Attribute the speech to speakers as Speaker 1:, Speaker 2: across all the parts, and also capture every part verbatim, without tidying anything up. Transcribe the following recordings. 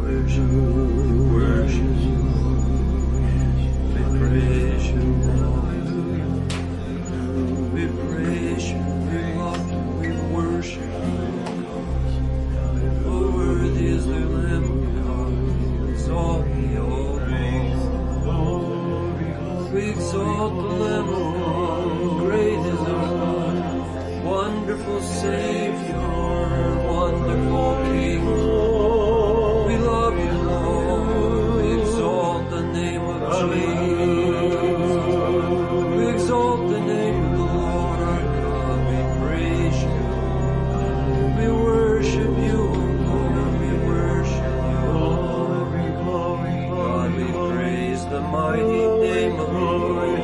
Speaker 1: worship you, we worship you, we praise you, we praise you, we love you, we worship you. Oh, worthy is the Lamb of God, we exalt thee, O Lord. We exalt the Lamb of God, great is our God, wonderful Savior, wonderful King. We love you, Lord. We exalt the name of Jesus. We exalt the name of the Lord our God. We praise you. We worship you, O Lord. We worship you, O Lord. God, we praise the mighty name of the Lord.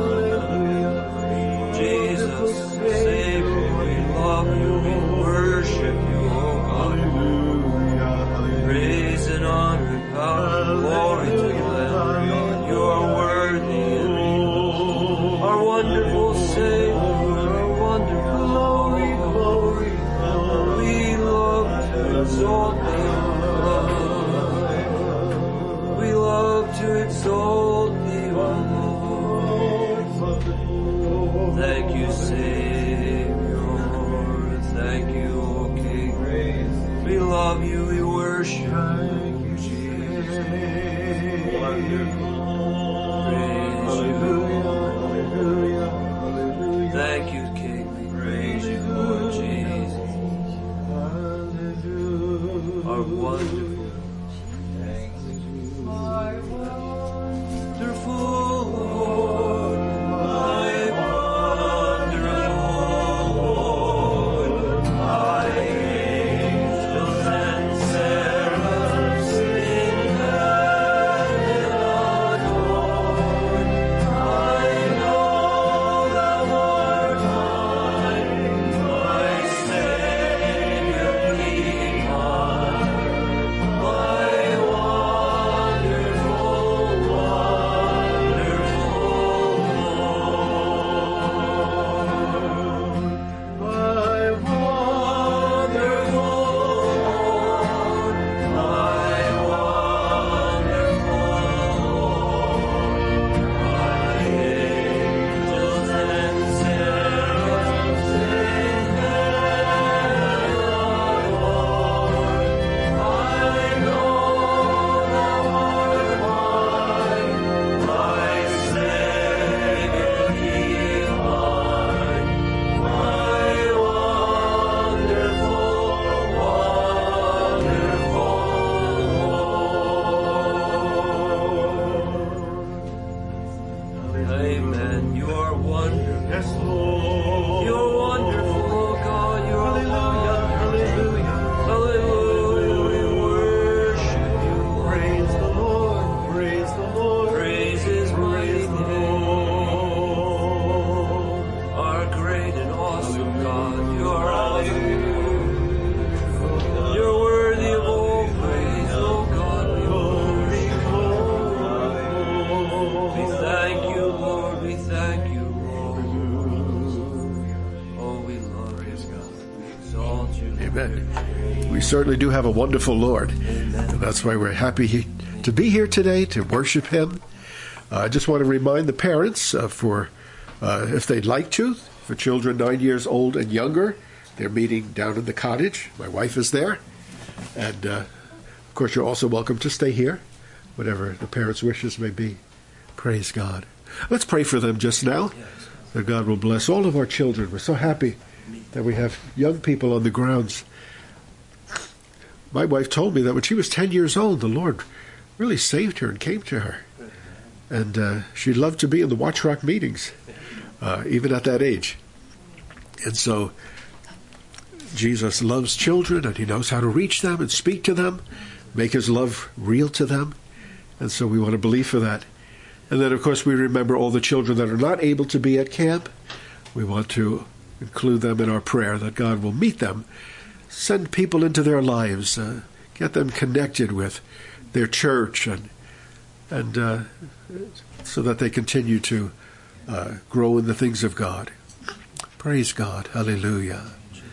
Speaker 1: Jesus, Savior, we love you. We worship you, O God. Praise and honor and power and glory to the Lamb. You are worthy. Our wonderful Savior, our wonderful Lord. We love to exalt thee, O Lord. We love to exalt thee, O Lord. Thank you, Savior. Thank you, O King. We love you, we worship you, Jesus. Wonderful. Praise you. Thank you, King. We praise you, Lord Jesus. Our wonderful. Wonderful Lord, my wonderful Lord, my angels and seraphs in heaven adore. I know thou art mine, my Savior divine, my wonderful, wonderful Lord. My wonderful Lord, my wonderful Lord, my angels and seraphs in heaven adore. I know thou art mine, my Savior divine, my wonderful, wonderful Lord. Amen. You are wonderful.
Speaker 2: Yes, Lord.
Speaker 1: You are wonderful, oh God. You are wonderful. Hallelujah. We worship you.
Speaker 2: Praise the Lord. Praise the Lord.
Speaker 1: Praise his mighty name. Our great and awesome God. You are awesome. You're worthy of all praise, oh God. We worship you. We thank you, Lord. We thank you, Lord. Oh, we love you, God. We exalt you.
Speaker 3: Amen. We certainly do have a wonderful Lord. And that's why we're happy he- to be here today to worship him. Uh, I just want to remind the parents uh, for, uh, if they'd like to, for children nine years old and younger, they're meeting down in the cottage. My wife is there. And, uh, of course, you're also welcome to stay here, whatever the parents' wishes may be. Praise God. Let's pray for them just now, that God will bless all of our children. We're so happy that we have young people on the grounds. My wife told me that when she was ten years old, the Lord really saved her and came to her. And uh, she loved to be in the Watch Rock meetings, uh, even at that age. And so Jesus loves children, and he knows how to reach them and speak to them, make his love real to them. And so we want to believe for that. And then, of course, we remember all the children that are not able to be at camp. We want to include them in our prayer, that God will meet them, send people into their lives, uh, get them connected with their church, and and uh, so that they continue to uh, grow in the things of God. Praise God. Hallelujah.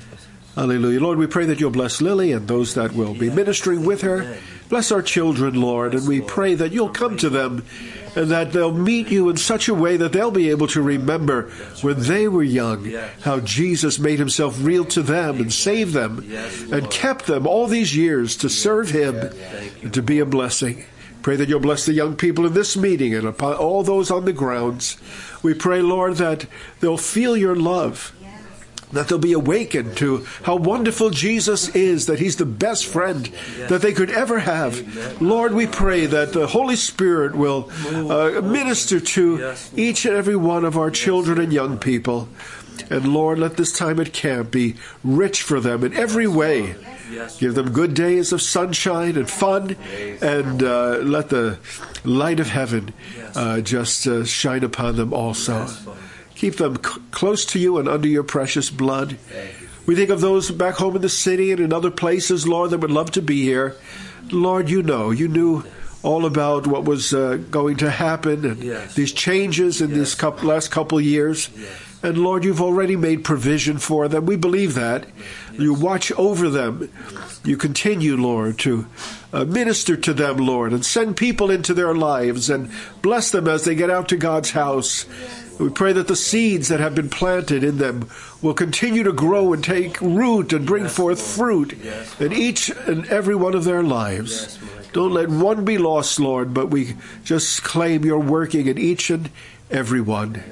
Speaker 3: Hallelujah. Lord, we pray that you'll bless Lily and those that will be ministering with her. Bless our children, Lord, and we pray that you'll come to them and that they'll meet you in such a way that they'll be able to remember when they were young how Jesus made himself real to them and saved them and kept them all these years to serve him and to be a blessing. Pray that you'll bless the young people in this meeting and upon all those on the grounds. We pray, Lord, that they'll feel your love, that they'll be awakened to how wonderful Jesus is, that he's the best friend that they could ever have. Lord, we pray that the Holy Spirit will uh, minister to each and every one of our children and young people. And Lord, let this time at camp be rich for them in every way. Give them good days of sunshine and fun, and uh, let the light of heaven uh, just uh, shine upon them also. Keep them c- close to you and under your precious blood. We think of those back home in the city and in other places, Lord, that would love to be here. Lord, you know, you knew all about what was uh, going to happen and
Speaker 1: Yes.
Speaker 3: these changes in
Speaker 1: Yes.
Speaker 3: these couple, last couple of years.
Speaker 1: Yes.
Speaker 3: And Lord, you've already made provision for them. We believe that. You watch over them. You continue, Lord, to uh, minister to them, Lord, and send people into their lives and bless them as they get out to God's house. We pray that the seeds that have been planted in them will continue to grow and take root and bring forth fruit in each and every one of their lives. Don't let one be lost, Lord, but we just claim you're working in each and every one.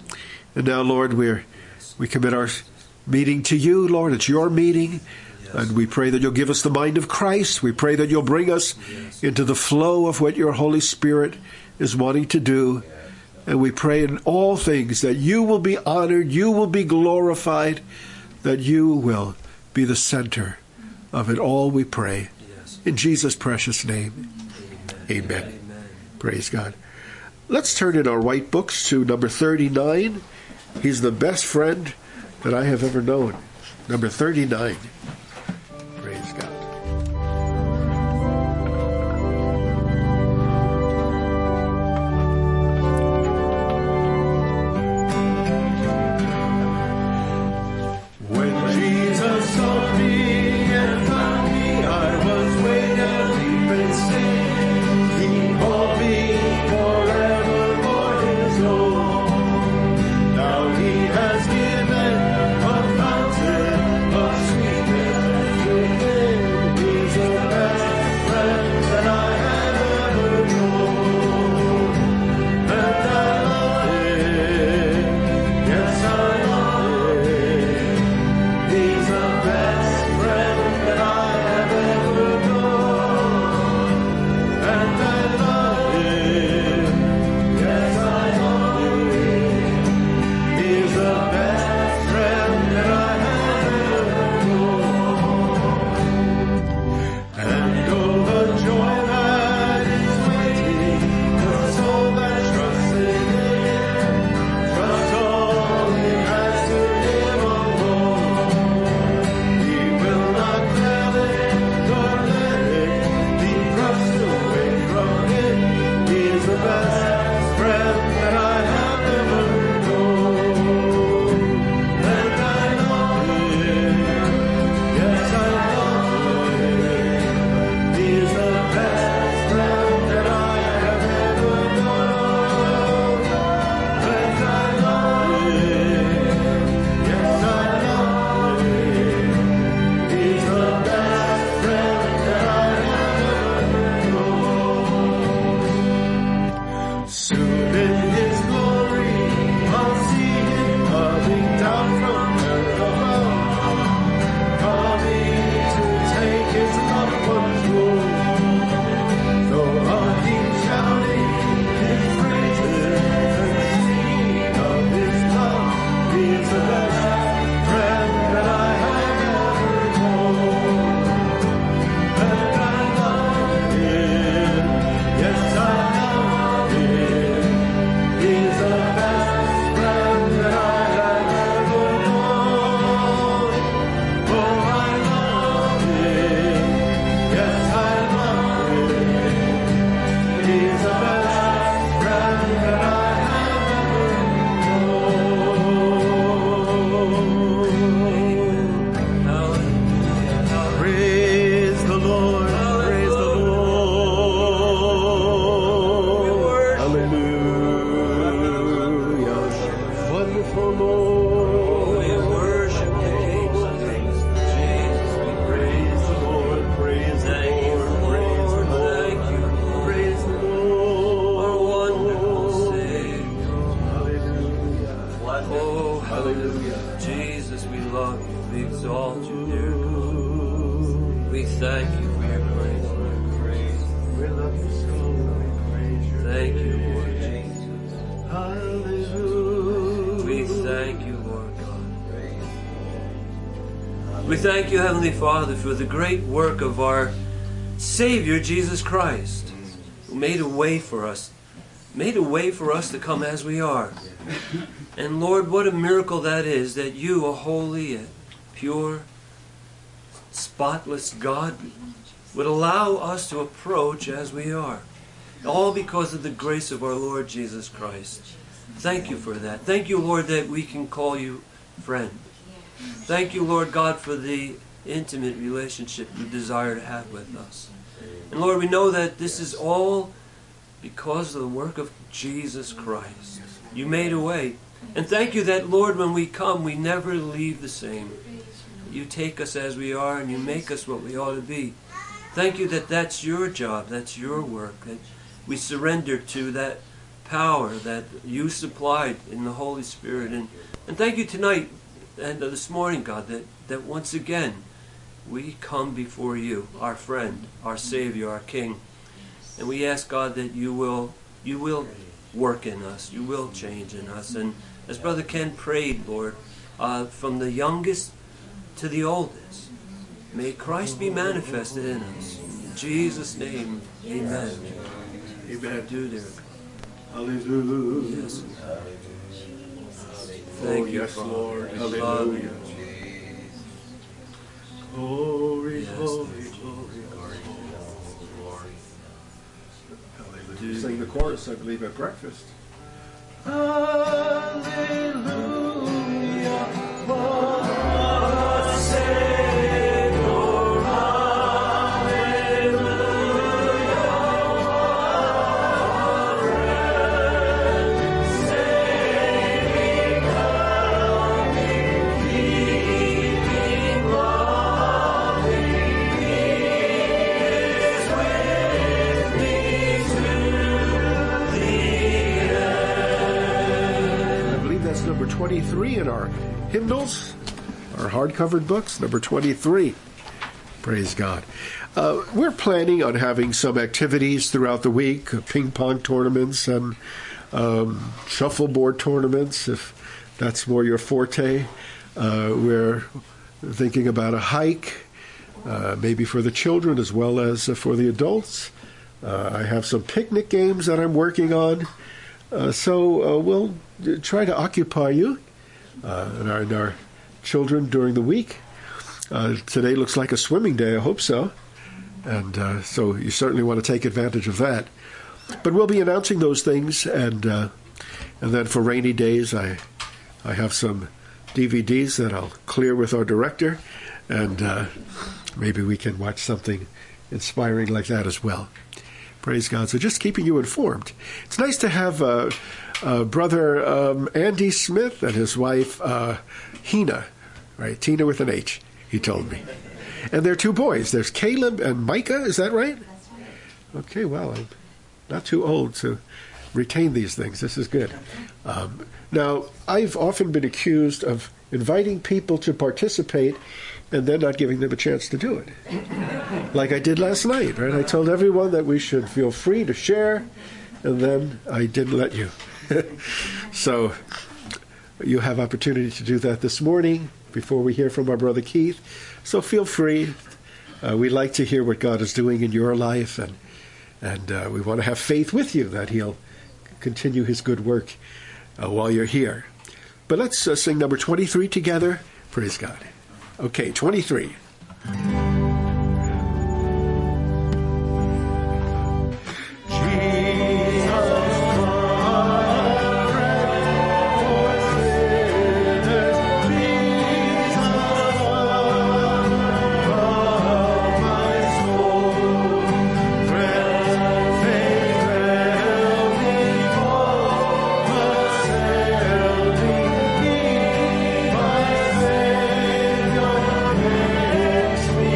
Speaker 3: And now, Lord, we're, we commit our meeting to you, Lord. It's your meeting. And we pray that you'll give us the mind of Christ. We pray that you'll bring us into the flow of what your Holy Spirit is wanting to do. And we pray in all things that you will be honored, you will be glorified, that you will be the center of it all, we pray. In Jesus' precious name, amen. Amen. Amen. Praise God. Let's turn in our white books to number thirty-nine. He's the best friend that I have ever known. Number thirty-nine. Praise God.
Speaker 2: When Jesus saw me and found me, I was way down deep in sin. He called me forevermore his own. Now he has given a fountain of sweet
Speaker 1: We thank you, Heavenly Father, for the great work of our Savior, Jesus Christ, who made a way for us, made a way for us to come as we are. And Lord, what a miracle that is, that you, a holy, and pure, spotless God, would allow us to approach as we are. All because of the grace of our Lord Jesus Christ. Thank you for that. Thank you, Lord, that we can call you friend. Thank you, Lord God, for the intimate relationship you desire to have with us. And Lord, we know that this is all because of the work of Jesus Christ. You made a way. And thank you that, Lord, when we come, we never leave the same. You take us as we are and you make us what we ought to be. Thank you that that's your job, that's your work, that we surrender to that power that you supplied in the Holy Spirit. And, and thank you tonight and this morning, God, that, that once again we come before you, our friend, our Savior, our King. And we ask, God, that you will you will work in us, you will change in us. And as Brother Ken prayed, Lord, uh, from the youngest to the oldest, may Christ be manifested in us. In Jesus' name, amen.
Speaker 3: Amen.
Speaker 1: Do there.
Speaker 3: Hallelujah.
Speaker 1: Yes. Thank
Speaker 3: Oh,
Speaker 1: you,
Speaker 3: yes,
Speaker 1: Father.
Speaker 3: Lord.
Speaker 1: We
Speaker 3: Hallelujah.
Speaker 1: love you.
Speaker 3: Glory,
Speaker 1: Yes,
Speaker 3: glory,
Speaker 1: thank you.
Speaker 3: glory, glory. Hallelujah.
Speaker 1: Do-
Speaker 3: Sing the chorus, I believe, at breakfast. Number twenty-three in our hymnals, our hard-covered books, number twenty-three. Praise God. Uh, we're planning on having some activities throughout the week, uh, ping pong tournaments and um, shuffleboard tournaments, if that's more your forte. Uh, we're thinking about a hike, uh, maybe for the children as well as uh, for the adults. Uh, I have some picnic games that I'm working on. Uh, so uh, we'll try to occupy you uh, and, our, and our children during the week. Uh, today looks like a swimming day, I hope so. And uh, so you certainly want to take advantage of that. But we'll be announcing those things, and uh, and then for rainy days, I I have some D V Ds that I'll clear with our director, and uh, maybe we can watch something inspiring like that as well. Praise God. So just keeping you informed. It's nice to have uh, uh, Brother um, Andy Smith and his wife, uh, Hina, right? Tina with an H, he told me. And their two boys. There's Caleb and Micah, is that right?
Speaker 4: That's right.
Speaker 3: Okay, well, I'm not too old to retain these things. This is good. Um, now, I've often been accused of inviting people to participate and then not giving them a chance to do it. Like I did last night, right? I told everyone that we should feel free to share, and then I didn't let you. So you have opportunity to do that this morning before we hear from our brother Keith. So feel free. Uh, we like to hear what God is doing in your life, and and uh, we want to have faith with you that he'll continue his good work uh, while you're here. But let's uh, sing number twenty-three together. Praise God. Okay, twenty-three.
Speaker 2: Makes me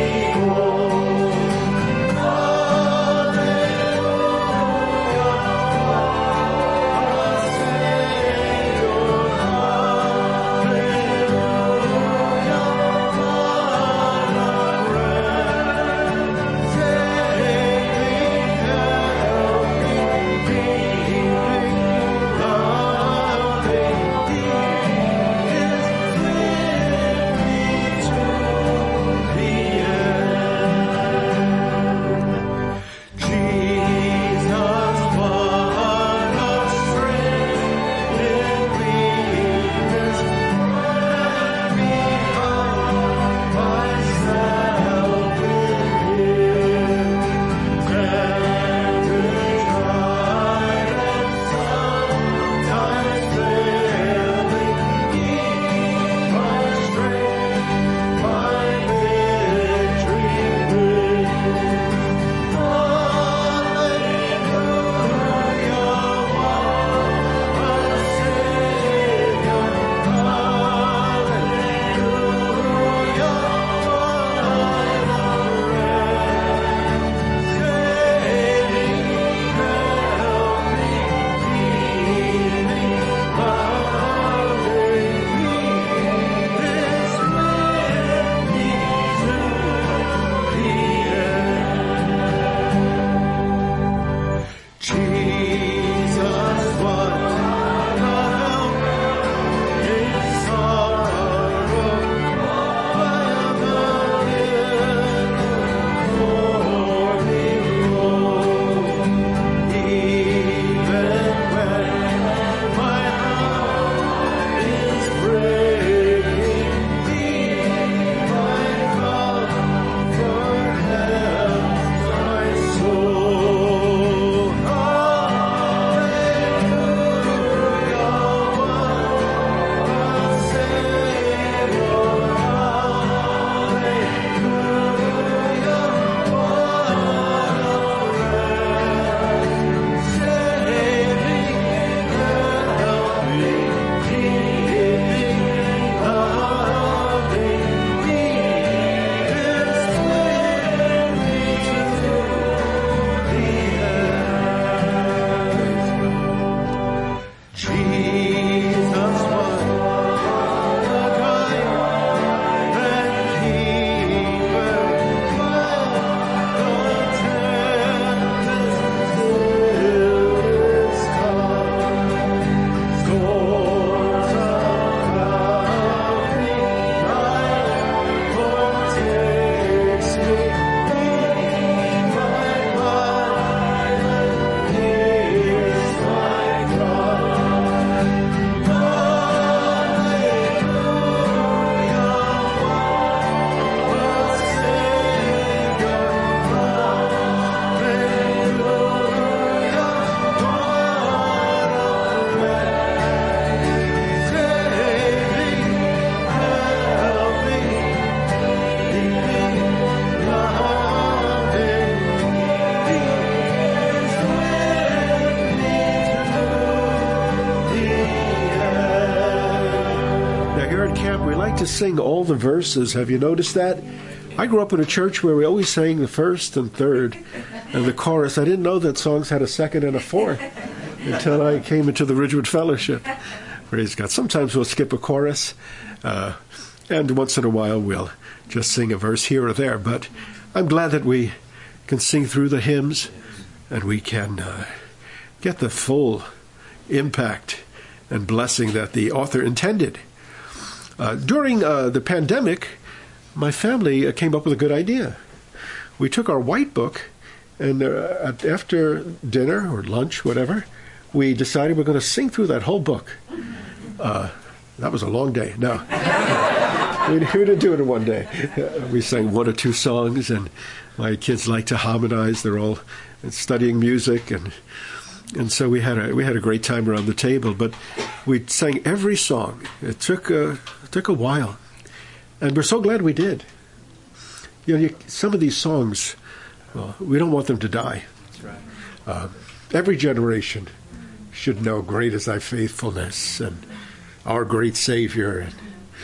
Speaker 3: to sing all the verses. Have you noticed that? I grew up in a church where we always sang the first and third and the chorus. I didn't know that songs had a second and a fourth until I came into the Ridgewood Fellowship. Praise God. Sometimes we'll skip a chorus, uh, and once in a while we'll just sing a verse here or there. But I'm glad that we can sing through the hymns and we can uh, get the full impact and blessing that the author intended. Uh, during uh, the pandemic, my family uh, came up with a good idea. We took our white book, and uh, after dinner or lunch, whatever, we decided we're going to sing through that whole book. Uh, that was a long day. No. we, we didn't do it in one day. Uh, we sang one or two songs, and my kids like to harmonize. They're all studying music, and and so we had a we had a great time around the table. But we sang every song. It took a, it took a while. And we're so glad we did. You know, you, some of these songs, well, we don't want them to die.
Speaker 1: That's right.
Speaker 3: Uh, every generation should know great is thy faithfulness and our great Savior. And,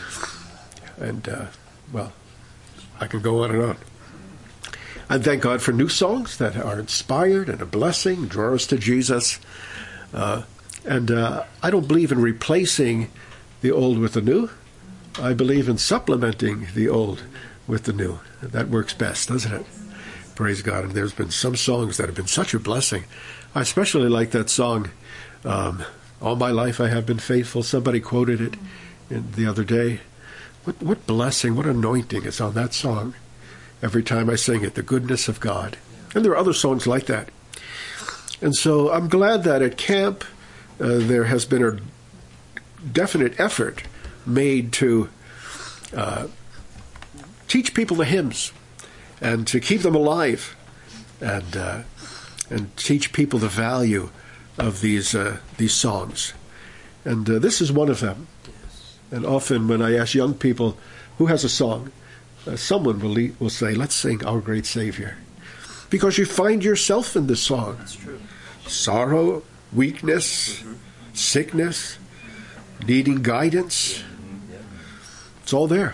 Speaker 3: and uh, well, I can go on and on. I thank God for new songs that are inspired and a blessing, draw us to Jesus. Uh, and uh, I don't believe in replacing the old with the new. I believe in supplementing the old with the new. That works best, doesn't it? Praise God. And there's been some songs that have been such a blessing. I especially like that song, um, All My Life I Have Been Faithful. Somebody quoted it in, the other day. What, what blessing, what anointing is on that song every time I sing it, the goodness of God. And there are other songs like that. And so I'm glad that at camp uh, there has been a definite effort made to uh, teach people the hymns and to keep them alive and uh, and teach people the value of these uh, these songs. And uh, this is one of them. And often when I ask young people who has a song, uh, someone will le- will say, "Let's sing Our Great Savior," because you find yourself in this song.
Speaker 1: That's true.
Speaker 3: Sorrow, weakness, mm-hmm. sickness, needing guidance. It's all there.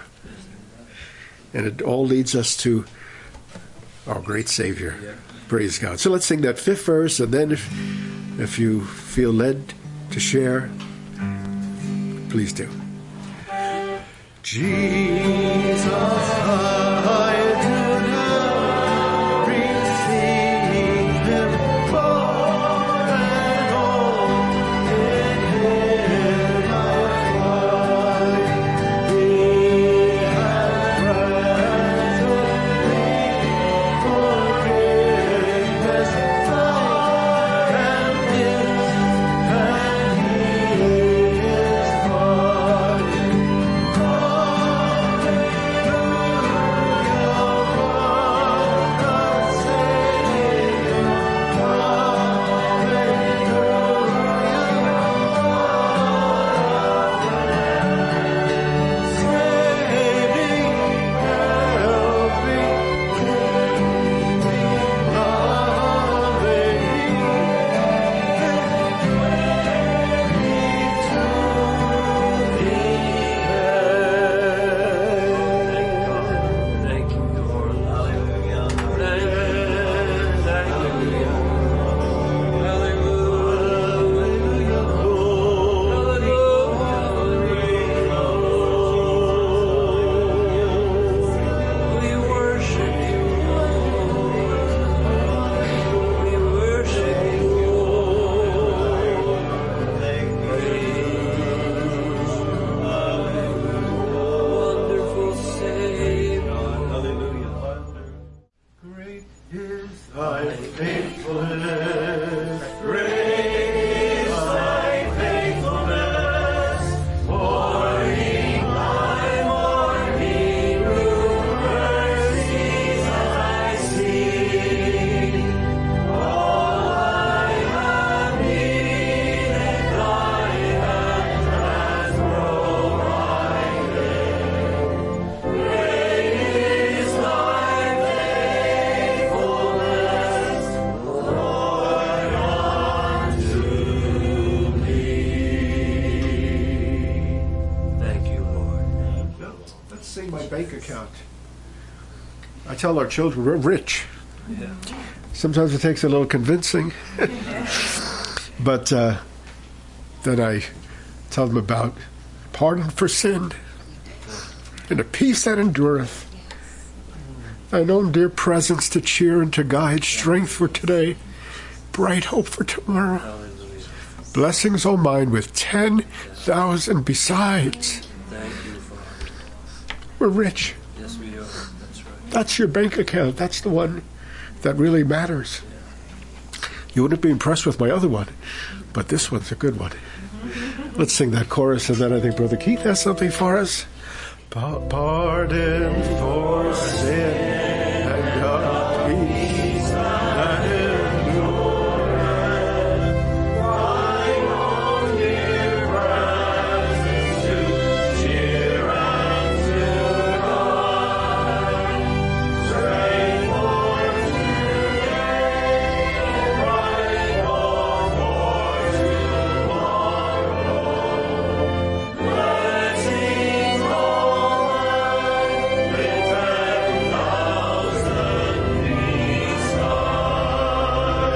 Speaker 3: And it all leads us to our great Savior. Yeah. Praise God. So let's sing that fifth verse, and then if, if you feel led to share, please do. Jesus, I do now receive Him for and all in Him I find. He has ransomed me for greatness, I am His, and He is mine. account. I tell our children we're rich.
Speaker 1: Yeah.
Speaker 3: Sometimes it takes a little convincing. But uh, then I tell them about pardon for sin and a peace that endureth, thine own dear presence to cheer and to guide, strength for today, bright hope for tomorrow.
Speaker 1: Hallelujah.
Speaker 3: Blessings all mine with ten thousand besides.
Speaker 1: Thank you, Father.
Speaker 3: We're rich.
Speaker 1: Yes, we are. That's right.
Speaker 3: That's your bank account. That's the one that really matters. You wouldn't be impressed with my other one, but this one's a good one. Let's sing that chorus, and then I think Brother Keith has something for us. Pa- Pardon for sin and God peace that endureth, thine own dear presence to cheer and to guide, strength for today, bright hope for tomorrow, blessings all mine with ten thousand beside.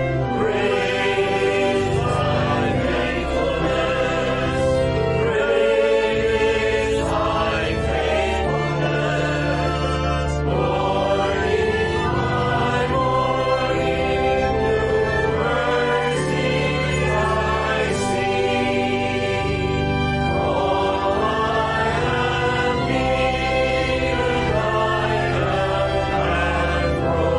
Speaker 3: Great is thy faithfulness, great is thy faithfulness, morning by morning, new mercies I see. All I have needed, thy hand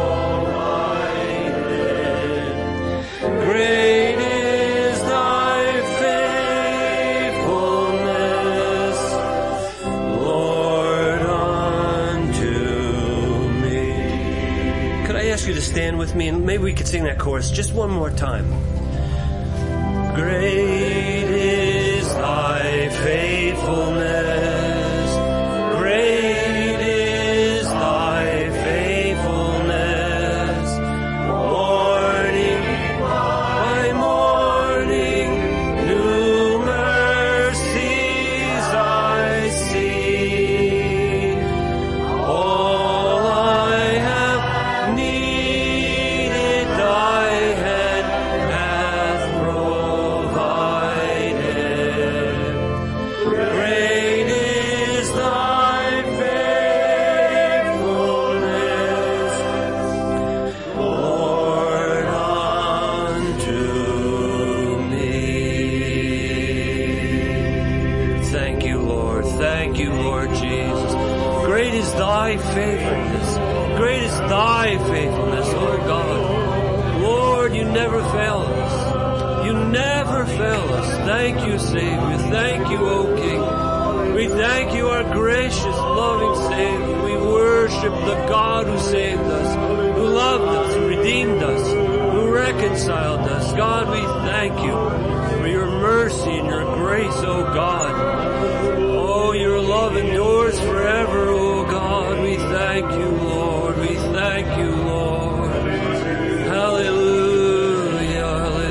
Speaker 3: hath provided. Great is thy faithfulness, Lord, unto me. Could I ask you to stand with me, and maybe we could sing that chorus just one more time? Great is thy faithfulness, great is thy faithfulness, morning by morning, new mercies I see. All I have needed, thy hand hath provided. Great is thy faithfulness, Lord, unto me. Thank you, Lord. Thank you, Lord Jesus. Great is thy faithfulness. Great is thy faithfulness, oh God. Lord, you never fail us. You never fail us. Thank you, Savior. Thank you, O King. We thank you, our gracious, loving Savior. We worship the God who saved us, who loved us, who redeemed us, who reconciled us. God, we thank you for your mercy and your grace, O God. Oh, your love endures forever, O God. We thank you, Lord. We thank you, Lord. Hallelujah,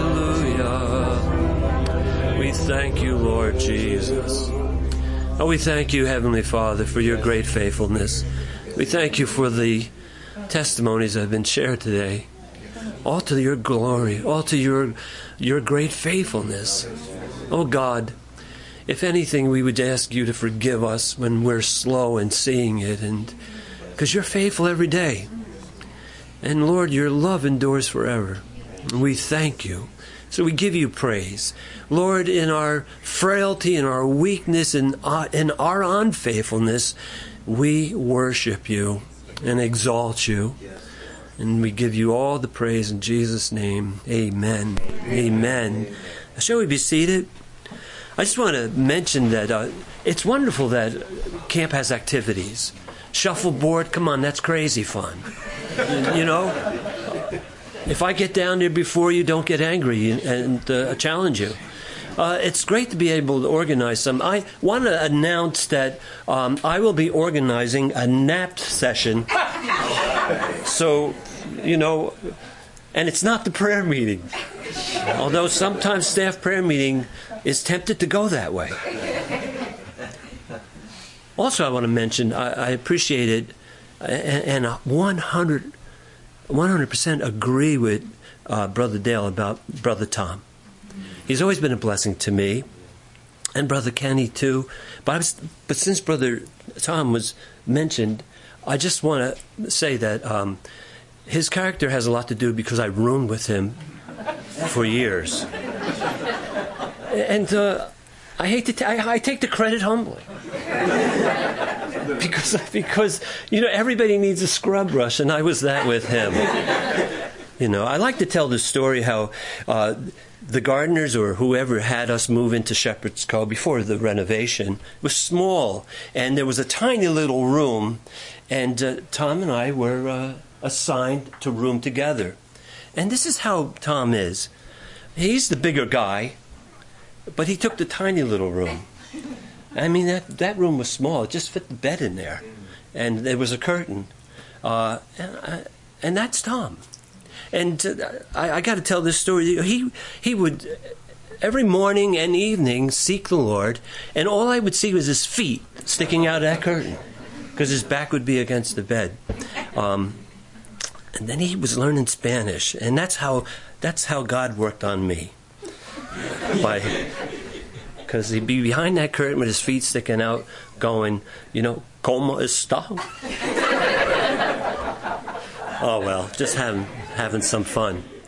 Speaker 3: hallelujah. We thank you, Lord Jesus. Oh, we thank you, Heavenly Father, for your great faithfulness. We thank you for the testimonies that have been shared today. All to your glory, all to your your great faithfulness. Oh God, if anything, we would ask you to forgive us when we're slow in seeing it, and because you're faithful every day. And Lord, your love endures forever. And we thank you. So we give you praise. Lord, in our frailty, in our weakness, in, uh, in our unfaithfulness, we worship you and exalt you. And we give you all the praise in Jesus' name. Amen. Amen. Shall we be seated? I just want to mention that uh, it's wonderful that camp has activities. Shuffleboard, come on, that's crazy fun. You know? If I get down there before you, don't get angry and, and uh, challenge you. Uh, it's great to be able to organize some. I want to announce that um, I will be organizing a nap session. So, you know, and it's not the prayer meeting. Although sometimes staff prayer meeting is tempted to go that way.
Speaker 1: Also, I want to mention, I, I appreciate it, and, and one hundred percent agree with uh, Brother Dale about Brother Tom. He's always been a blessing to me, and Brother Kenny too. But I was, but since Brother Tom was mentioned, I just want to say that um, his character has a lot to do because I roomed with him for years, and uh, I hate to t- I, I take the credit humbly. Because, because you know, everybody needs a scrub brush, and I was that with him. You know, I like to tell the story how uh, the gardeners or whoever had us move into Shepherd's Cove before the renovation was small, and there was a tiny little room, and uh, Tom and I were uh, assigned to room together. And this is how Tom is. He's the bigger guy, but he took the tiny little room. I mean, that, that room was small. It just fit the bed in there. And there was a curtain. Uh, and, I, and that's Tom. And uh, I, I got to tell this story. He, he would, every morning and evening, seek the Lord. And all I would see was his feet sticking out of that curtain, because his back would be against the bed. Um, and then he was learning Spanish. And that's how, that's how God worked on me. By... Because he'd be behind that curtain with his feet sticking out, going, you know, ¿Cómo está? Oh, well, just having, having some fun.